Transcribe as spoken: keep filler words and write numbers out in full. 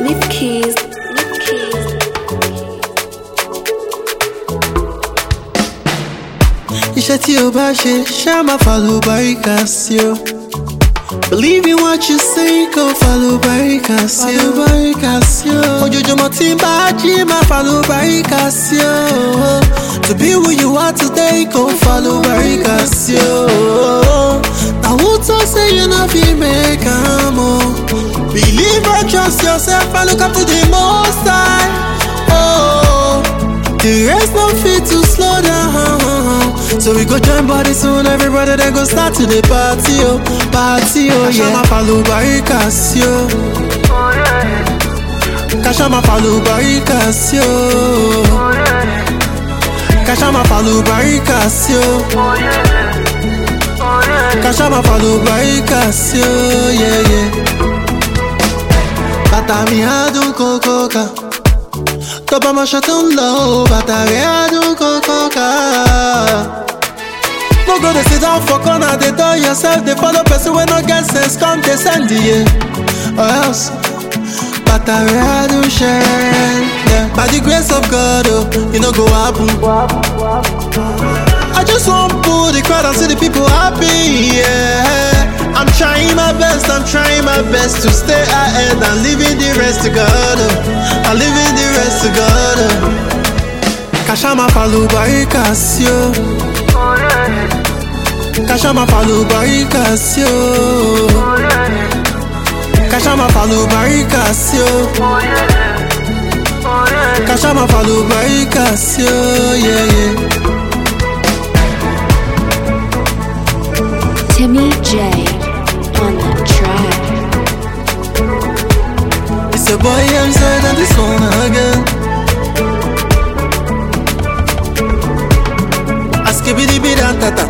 Nip Keys. Nip Keys. Iṣẹ́ tí o bá ṣe ṣá máa fàlùbáríkà sí o. Believe in what you say, kò fàlùbáríkà sí o. Fàlùbáríkà sí o. Ojoojúmọ́ tí n bá jí máa fàlùbáríkà sí o. To be who you are today, kò fàlùbáríkà sí o. Na who talk say you no fit make am o? Believe and trust yourself and look up to the Most High. Oh, the rest no fit to slow down. So we go join body soon, everybody then go start to the party, oh, party, oh, yeah. Kashama fàlùbáríkà sí o. Kashama fàlùbáríkà sí o. Kashama fàlùbáríkà sí o. Kashama fàlùbáríkà sí o, yeah, yeah. Bàtà mi adùn kókóka, tó bá máa ṣe tó ń lọ, bàtà rẹ̀ adùn kókóka. No go dey sit down for corner, dey tell yourself, dey follow person wey no get sense, come dey send the yeah. Or else, bàtà rẹ̀ adùn ṣẹ́rẹ́, yeah. By the grace of God, oh, it no go happen. I just want pull the crowd and see the people happy, yeah. I'm trying my best, I'm trying my best to stay ahead and leaving the rest to God, oh. I'm leaving the rest to God, oh. Kashama fàlùbáríkà sí o. Kashama fàlùbáríkà sí o. Kashama fàlùbáríkà sí o. Kashama fàlùbáríkà sí o, yeah, yeah. Timmy J on the track. It's a boy inside and this one again. Askibidi bida tata.